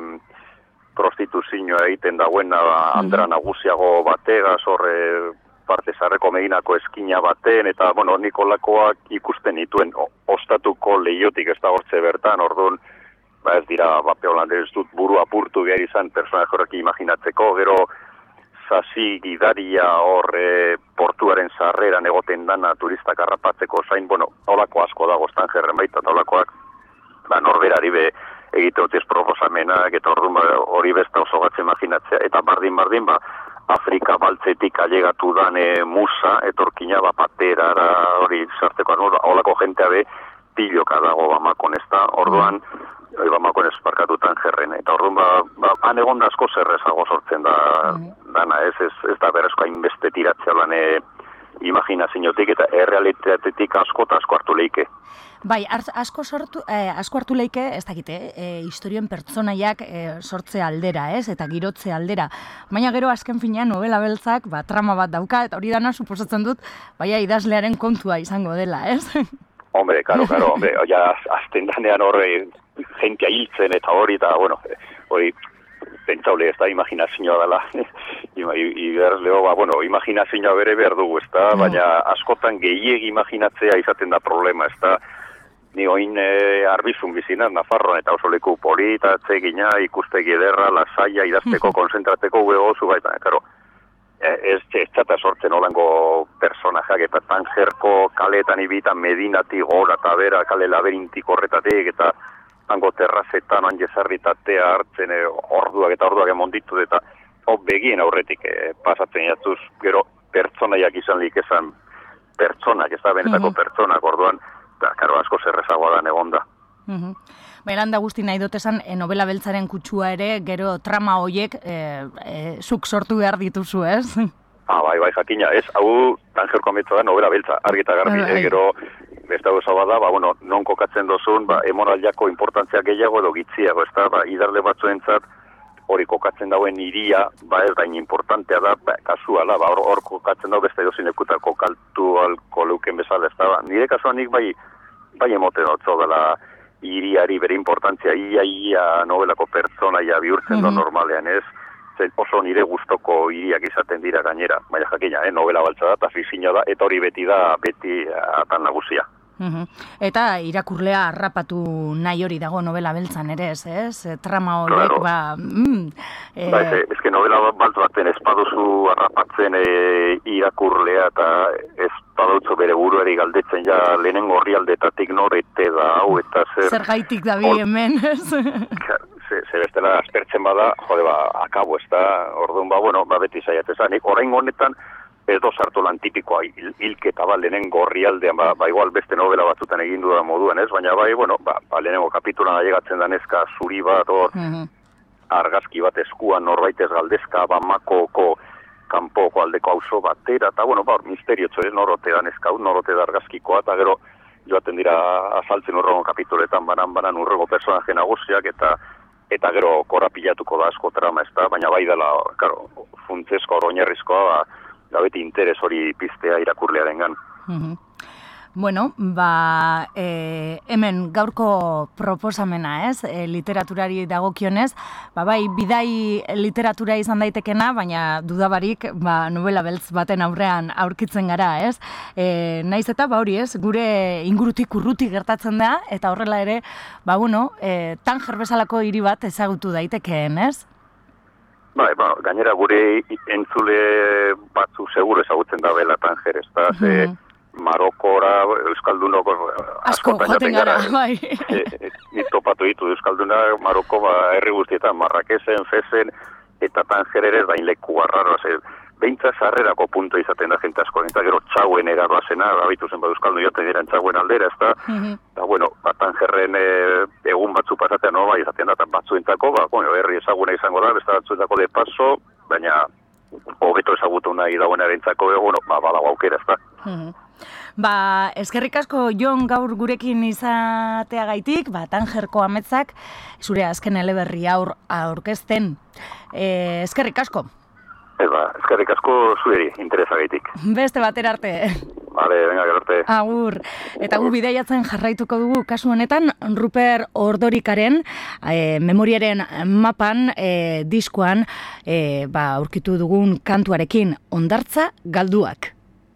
Speaker 5: prostituzioa egiten dagoena, ba, Andra nagusiago bategaz, horre parte zarreko medinako eskina baten, eta, bueno, Nikolakoak ikusten dituen ostatuko lehiotik ez da hortze bertan, orduan, ba, ez dira, bape holandez dut buru apurtu behar izan personaje horrek imaginatzeko, gero, Zasi gidaria hor e, portuaren sarreran egoten dana turistak harrapatzeko zain, bueno, holako asko dago Stangerren baita, eta holakoak ba, norberari be egite hotiz proposamenak, eta orduan ba, hori besta oso gatze imaginatzea, eta bardin-bardin, ba, Afrika baltzetik ailegatu dan e, musa, etorkina, ba, paterara hori sartzeko, no? Holako jentea be piloka dago Bamakon, ez da, orduan, hori Bamakon esparkatutan jerren, eta orduan, ba, ba, han egon da asko zerrezago sortzen da, dana, ez, ez, ez da berezko hainbeste tiratzea lan e, imaginaziotik eta errealitatetik asko eta asko hartu leike.
Speaker 2: Bai, asko, sortu, eh, asko hartu leike, ez dakite, eh, historioen pertsonaiak eh, sortze aldera, ez, eta girotze aldera. Baina gero azken finean novela beltzak, ba, trama bat dauka, eta hori dana suposatzen dut, baina idazlearen kontua izango dela, ez?
Speaker 5: Hombre, karo, karo, hombre, ja, azten danean horre jentia hiltzen eta hori, eta, bueno, hori, pentsaule ez da, imaginazioa dela, iberleo, ba, bueno, imaginazioa bere behar dugu, ez da, baina askotan gehiegi imaginatzea izaten da problema, ez da, ni oin e, arbizun bizinat, Nafarroan, eta oso leku polita, atzegina, ikustegi ederra, lasaia, idazteko, konzentrateko, gozu, baita, karo, ez txata sortzen holango personajak, eta Tangerko kaletan ibitan Medinati gora eta bera, kale laberintik horretatik, eta hango terrazetan anjezarritatea hartzen e, orduak eta orduak emonditu, eta oh, begien aurretik e, pasatzen jatuz, gero pertsonaiak izan lik esan pertsonak, ez da benetako mm-hmm. pertsonak, orduan, da, karo asko zerrezagoa da egonda.
Speaker 2: Mm-hmm. Bailanda guzti nahi dut esan, e, novela beltzaren kutsua ere, gero trama hoiek e, e, zuk sortu behar dituzu, ez?
Speaker 5: Ah, bai, bai, jakina, ez, hau Tangerko ametsa da novela beltza, argita garbi, eh, gero besta gauza bada, ba, bueno, non kokatzen dozun, ba, emoraliako importantzia gehiago edo gitziago, ez da, ba, idarle batzuentzat hori kokatzen dauen iria, ba, ez dain importantea da, ba, kasuala, ba, hor, hor kokatzen dago beste dozin ekutako kaltu alko leuken bezala, ez da, ba, nire kasuan nik bai, bai emote dutzo dela iriari bere importantzia, ia, ia novelako pertsonaia bihurtzen mm-hmm. do normalean, ez, zen oso nire gustoko iriak izaten dira gainera, baina jakina, eh, novela baltza da, eta fikzioa da, eta hori beti da, beti atan nagusia.
Speaker 2: Uhum. Eta irakurlea harrapatu nahi hori dago novela beltzan ere, ez, ez? Trama horiek, claro. ba... Mm, e... Ba,
Speaker 5: ez, ez que novela baltz baten ez baduzu harrapatzen e, irakurlea eta ez badutzu bere buruari galdetzen ja lehenengo horrialdetatik norete da, hau eta zer...
Speaker 2: Zer gaitik da bi hemen, ez?
Speaker 5: Ze, ze bestela aspertzen bada, jode, ba, akabo ez da, orduan, ba, bueno, ba, beti zaiatezan, orain honetan, ez do sartu lan tipikoa hilketa ba, lehenengo horrialdean, ba, ba igual beste novela batzutan egin dudan moduan, ez? Baina bai, bueno, ba, ba lehenengo kapitulan ailegatzen da neska zuri bat, hor, mm-hmm. argazki bat eskuan, norbait ez galdezka, Bamakoko kanpoko aldeko auzo batera, eta, bueno, ba, misteriotxo, ez, norote da neska, norote da argazkikoa, eta gero, joaten dira azaltzen urrengo kapituletan, banan-banan urrengo personaje nagusiak, eta eta gero korapilatuko da asko trama, ez da, baina bai dela, karo, funtzesko, oinarrizkoa, ba, da beti interes hori piztea irakurlearengan.
Speaker 2: Mhm. Bueno, ba, e, hemen gaurko proposamena, ez, e, literaturari dagokionez, ba, bai, bidai literatura izan daitekena, baina dudabarik, ba, novela beltz baten aurrean aurkitzen gara, ez? E, naiz eta, ba, hori, ez, gure ingurutik urruti gertatzen da, eta horrela ere, ba, bueno, e, Tanger bezalako hiri bat ezagutu daitekeen, ez?
Speaker 5: Bai, ba, gainera gure entzule batzu seguru ezagutzen da bela Tanger, ez da, ze, mm-hmm. Marokora, Euskaldunok
Speaker 2: asko joaten gara, bai.
Speaker 5: E, ni topatu ditu Euskalduna, Maroko, ba, herri guztietan, Marrakezen, Fezen, eta Tanger ere da inleku barraro, ze, beintza sarrerako punto izaten da jente asko, eta gero txauen erabazena, abitu zen ba Euskaldun joaten diren txauen aldera, ez da, mm-hmm. eta bueno, ba, Tangerren e, egun batzu pasatean, no, bai, izaten da, eta batzuentako, ba, bueno, herri ezaguna izango da, besta batzuentako de paso, baina hobeto ezagutu nahi dagoenarentzako egun, ba, badago aukera, ez da.
Speaker 2: Mm-hmm. Ba, eskerrik asko Jon gaur gurekin izateagaitik, ba, Tangerko ametzak zure azken eleberri aur aurkezten. E, eskerrik asko.
Speaker 5: Eba, eskerrik asko zueri interesagaitik.
Speaker 2: Beste batera arte.
Speaker 5: Vale, venga, gero arte.
Speaker 2: Agur. Eta gu bidaiatzen jarraituko dugu kasu honetan Ruper Ordorikaren e, memoriaren mapan e, diskoan e, ba, aurkitu dugun kantuarekin Hondartza galduak.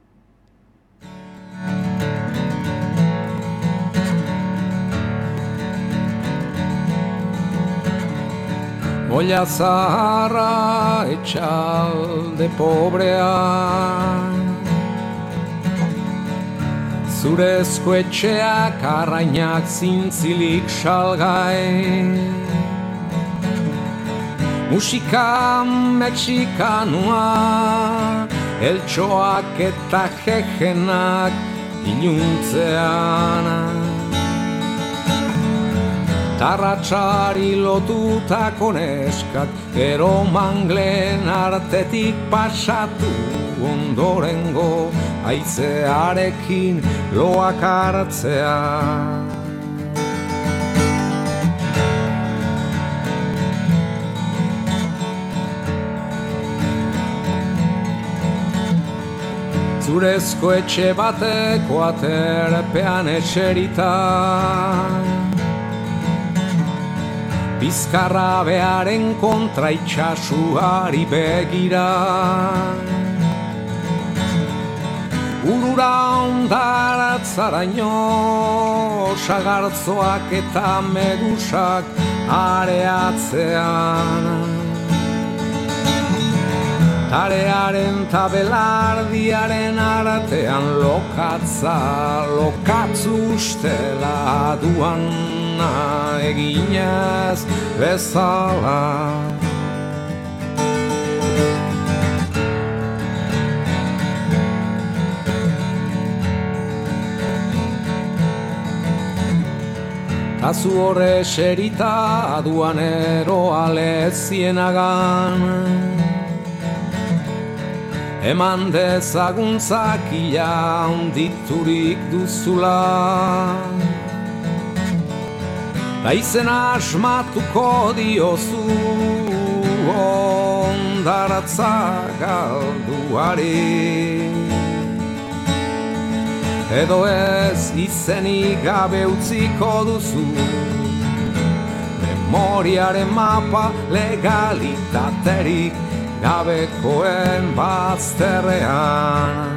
Speaker 6: Olla zaharra etxalde pobrea, zurezko etxeak arrainak zintzilik salgai, musika mexikanua, eltsoak eta jejenak iluntzean. Tarratxari lotutako neskak, gero manglen artetik pasatu ondorengo, haizearekin loak hartzea. Zurezko etxe bateko aterpean etxerita, bizkarra bearen kontra itxasuari begira, urura ondaratzaraino, sagartzoak eta medusak areatzean. Tarearen tabelardiaren artean lokatza, lokatzu ustela duan eginez bezala. Tazu horre xerita aduanero alezienagan, eman dezaguntzak ila onditurik duzula. Da izena asmatuko diozu hondaratza galduari, edo ez izenik gabe utziko duzu memoriaren mapa legalitaterik gabekoen bazterrean.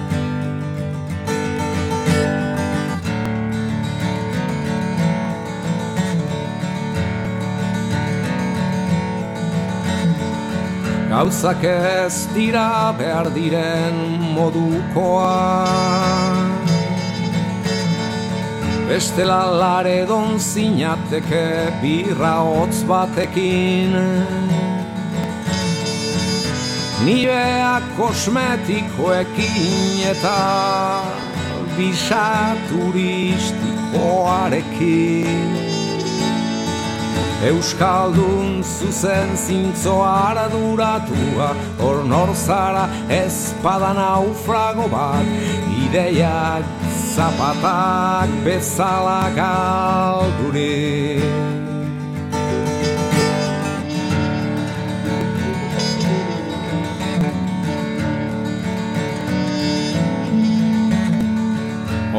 Speaker 6: Gauzak ez dira behar diren modukoa, bestela laredon zinateke birra hotz batekin. Nibeak kosmetikoekin eta bisa turistikoarekin. Euskaldun zuzen zintzo arduratua, hor nor zara ezpada naufrago bat, ideiak zapatak bezala galdurik.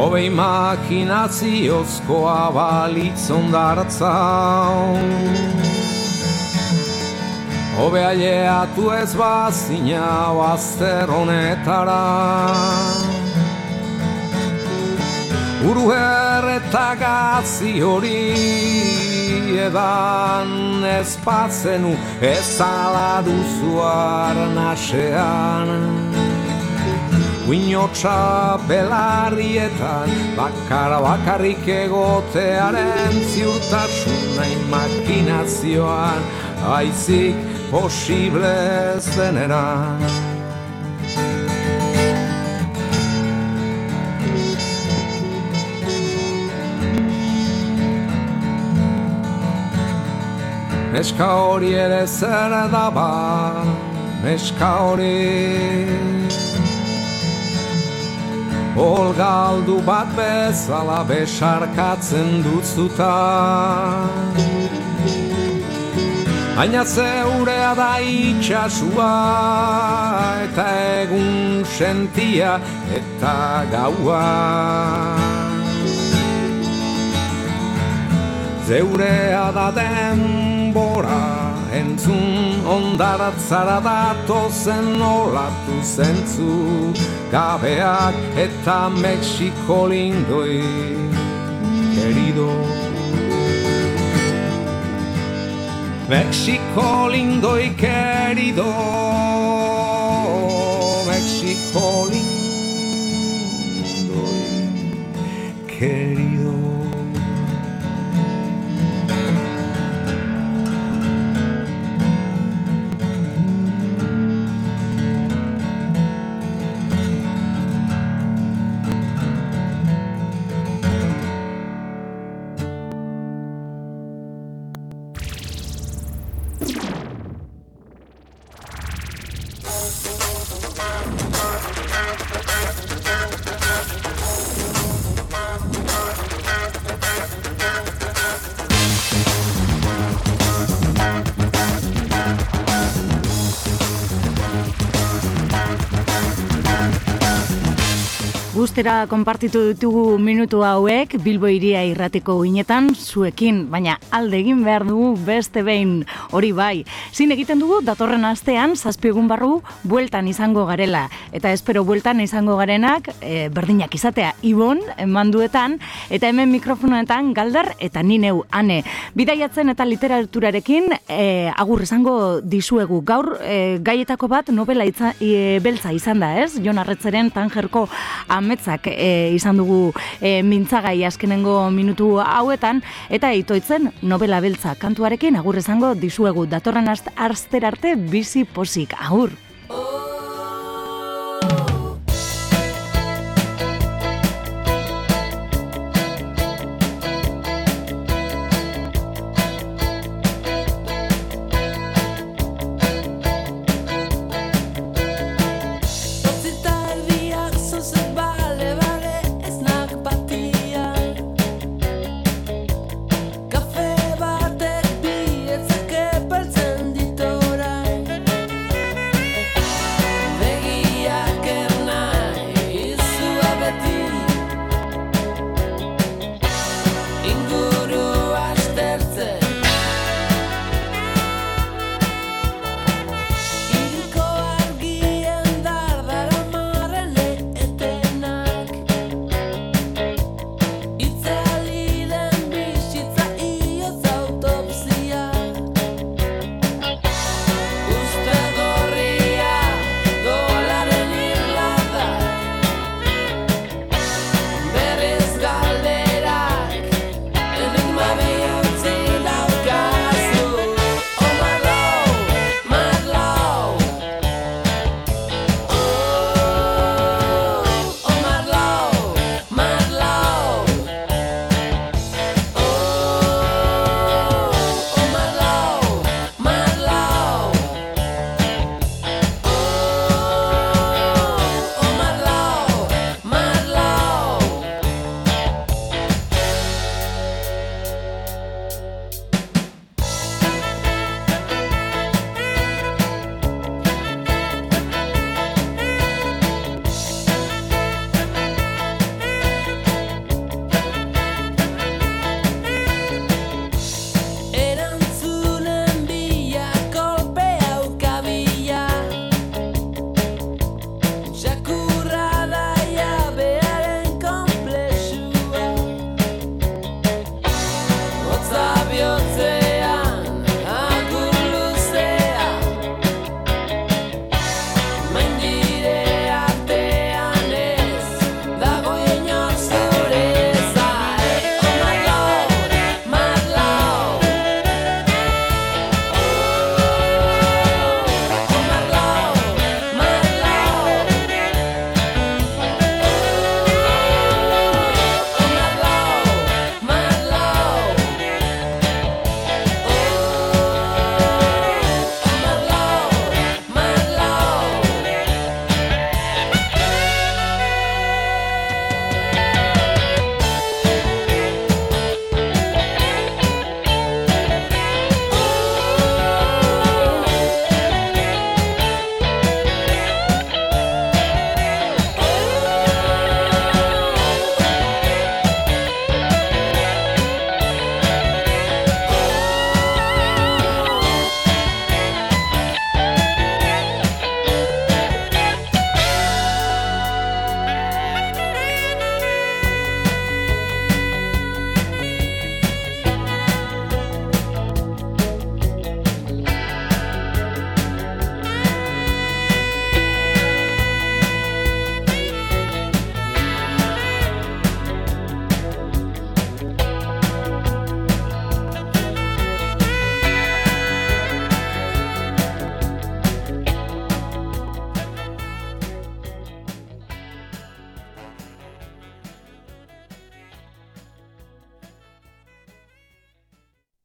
Speaker 6: Hobei makinaziozkoa balitz ondartza. Hobe aileatu ez bazina bazter honetara. Uruher eta gazi hori edan ez batzenu ezala duzu arnasean. Uinotxa belarrietan bakara bakarrik egotearen ziurtasuna imaginazioan aizik posible zenera. Neska hori ere zer daba, neska hori Olgaldu bat bezala besarkatzen dutzuta. Baina zeurea da itxasua eta egun sentia eta gaua. Zeurea da denbora entzun ondaratzara datozen olatu zentzu gabeak eta Mexiko lindoi, querido. Mexiko lindoi, querido. Mexiko lindoi, querido.
Speaker 2: Guztera konpartitu ditugu minutu hauek Bilbo Hiria irrateko uinetan zuekin, baina alde egin behar dugu beste behin hori bai. Zin egiten dugu datorren astean zazpi egun barru bueltan izango garela. Eta espero bueltan izango garenak e, berdinak izatea Ibon manduetan eta hemen mikrofonoetan Galder eta ni neu Ane. Bidaiatzen eta literaturarekin e, agur izango dizuegu. Gaur e, gaietako bat novela itza, e, beltza izan da, ez? Jon Arretzeren Tangerko ametzak e, izan dugu e, mintzagai azkenengo minutu hauetan, eta Itoitzen novela beltza kantuarekin agur izango dizuegu. Datorren astera arte bizi pozik. Agur!